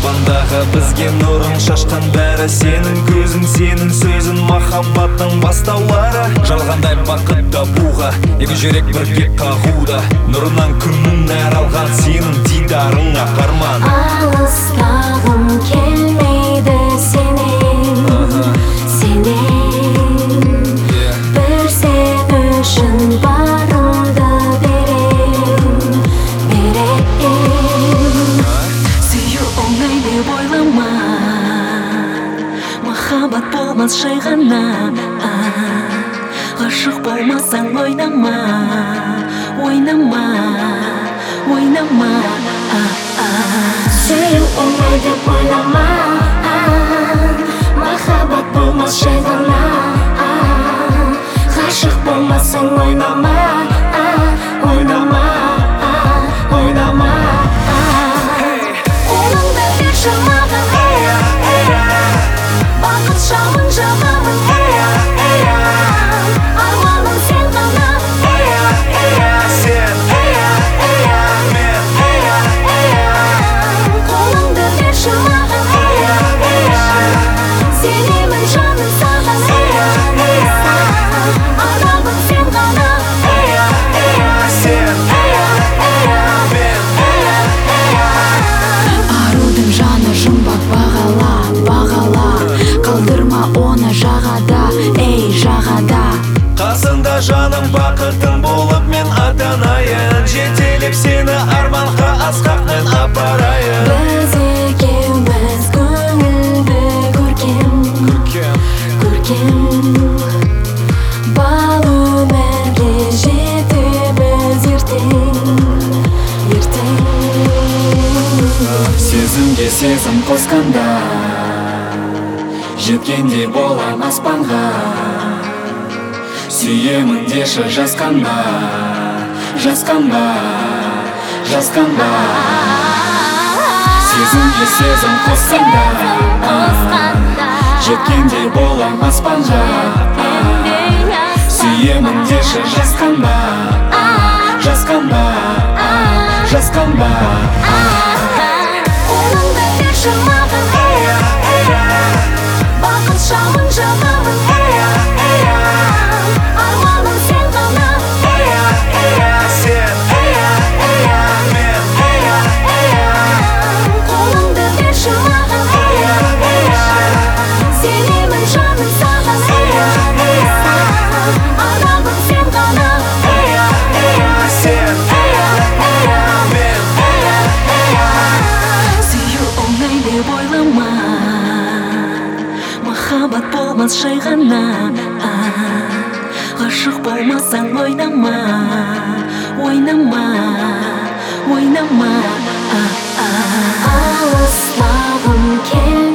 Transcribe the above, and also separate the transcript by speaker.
Speaker 1: аспандағы бізге нұрын шашқан бәрі сенің көзің, сенің сөзің, махаббаттың бастаулары. Жалғандай бақыт табуға екі жүрек бірге қағуда, нұрынан күннің нәр алған сенің дидарыңа арман.
Speaker 2: Алыстағым келмейді сенен, бір сен үшін барымды берем. Сүю оңай деп ойлама, махаббат болмас жай ғана. Ғашық болмасаң ойнама, ойнама, ойнама. Сүю оңай деп ойлама, махаббат болмас жай ғана. Ғашық болмасаң ойнама, ойнама, ойнама. Қолыңды берші маған, бақыт шамын жағамын. Арманым сен ғана,
Speaker 1: Сен, мен.
Speaker 2: қолыңды берші маған. Сенемін жаным саған, арманым сен ғана.
Speaker 1: Сен, мен.
Speaker 2: Арудың жаны жұмбақ, бағала, бағала. Қалдырма оны жағада, ей жағада.
Speaker 1: Қасында жаным бақытың болып мен атанайын, жетелеп сені арманға асқақпен апарайын.
Speaker 2: Біз екеуміз көңілді көркем, бал өмірге жетеміз ертең.
Speaker 1: Сезімге сезім қосқанда, жеткендей болам аспанға. Сүйемін деші жасқанба, жасқанба, жасқанба. Сезімге сезім қосқанда, жеткендей болам аспанға. Сүйемін деші жасқанба, жасқанба, жасқанба.
Speaker 2: Қолыңды берші маған, бақыт шамын жағамын. Арманым сен ғана,
Speaker 1: Сен, мен.
Speaker 2: қолыңды берші маған. Сенемін жаным саған, арманым сен ғана.
Speaker 1: Сен, мен.
Speaker 2: Сүю оңай деп ойлама, махаббат болмас жай ғана. Ғашық болмасаң ойнама, ойнама, ойнама. Алыстағым